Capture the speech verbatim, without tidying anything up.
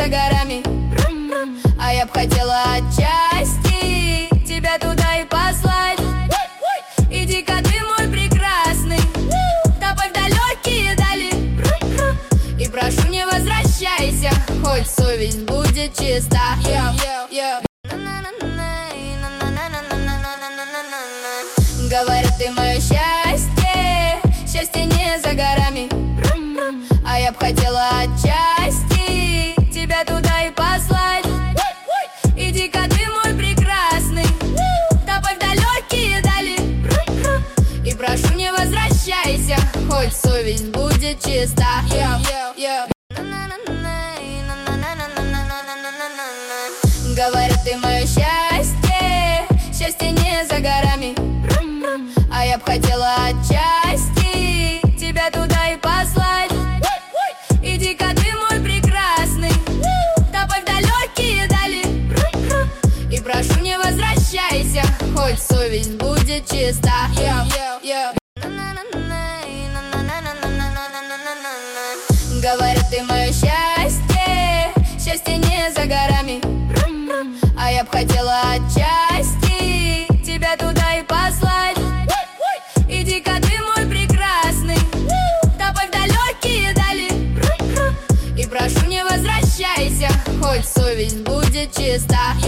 за горами, а я б хотела отчасти тебя туда и послать. Иди-ка ты, мой прекрасный, топай в далекие дали, и прошу, не возвращайся, хоть совесть будет чиста. Говорят, ты мое счастье, счастье не за горами, а я б хотела отчасти тебя туда и послать. Иди-ка ты, мой прекрасный, топай в далекие дали, и прошу, не возвращайся, хоть совесть будет чиста. Говорят, ты мое счастье, счастье не за горами, а я б хотела отчасти тебя туда и послать. Иди-ка ты, мой прекрасный, топай в далекие дали, и прошу, не возвращайся, хоть совесть будет чиста. Говорят, ты мое счастье, счастье не за горами, а я б хотела отчасти тебя туда и послать. Иди-ка ты, мой прекрасный, топай в далекие дали, и прошу, не возвращайся, хоть совесть будет чиста.